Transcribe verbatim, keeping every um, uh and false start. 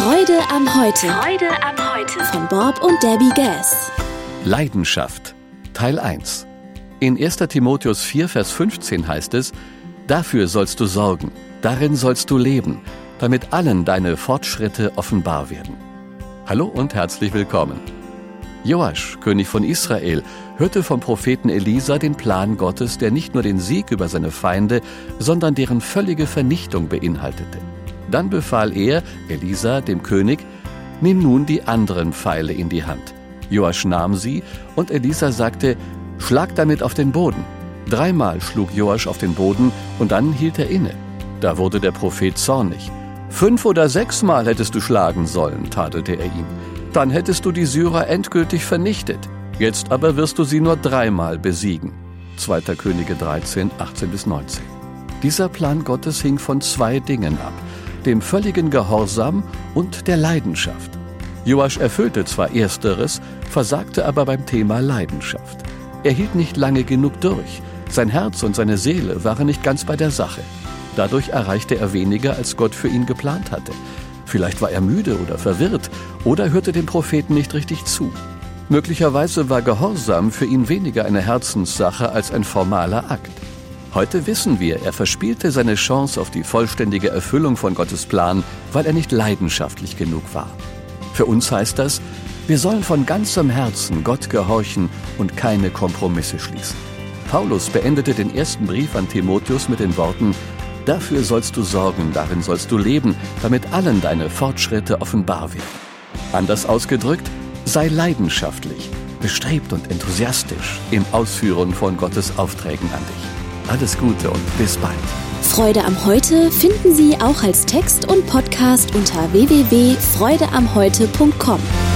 Freude am Heute. Freude am Heute. Von Bob und Debbie Gass. Leidenschaft, Teil eins. In erster Timotheus vier, Vers fünfzehn heißt es: Dafür sollst du sorgen, darin sollst du leben, damit allen deine Fortschritte offenbar werden. Hallo und herzlich willkommen. Joasch, König von Israel, hörte vom Propheten Elisa den Plan Gottes, der nicht nur den Sieg über seine Feinde, sondern deren völlige Vernichtung beinhaltete. Dann befahl er, Elisa, dem König: Nimm nun die anderen Pfeile in die Hand. Joasch nahm sie, und Elisa sagte: Schlag damit auf den Boden. Dreimal schlug Joasch auf den Boden, und dann hielt er inne. Da wurde der Prophet zornig. Fünf oder sechsmal hättest du schlagen sollen, tadelte er ihn. Dann hättest du die Syrer endgültig vernichtet. Jetzt aber wirst du sie nur dreimal besiegen. zweiter Könige dreizehn, achtzehn bis neunzehn. Dieser Plan Gottes hing von zwei Dingen ab: dem völligen Gehorsam und der Leidenschaft. Joasch erfüllte zwar Ersteres, versagte aber beim Thema Leidenschaft. Er hielt nicht lange genug durch. Sein Herz und seine Seele waren nicht ganz bei der Sache. Dadurch erreichte er weniger, als Gott für ihn geplant hatte. Vielleicht war er müde oder verwirrt oder hörte dem Propheten nicht richtig zu. Möglicherweise war Gehorsam für ihn weniger eine Herzenssache als ein formaler Akt. Heute wissen wir, er verspielte seine Chance auf die vollständige Erfüllung von Gottes Plan, weil er nicht leidenschaftlich genug war. Für uns heißt das, wir sollen von ganzem Herzen Gott gehorchen und keine Kompromisse schließen. Paulus beendete den ersten Brief an Timotheus mit den Worten: Dafür sollst du sorgen, darin sollst du leben, damit allen deine Fortschritte offenbar werden. Anders ausgedrückt, sei leidenschaftlich, bestrebt und enthusiastisch im Ausführen von Gottes Aufträgen an dich. Alles Gute und bis bald. Freude am Heute finden Sie auch als Text und Podcast unter w w w punkt freude am heute punkt com.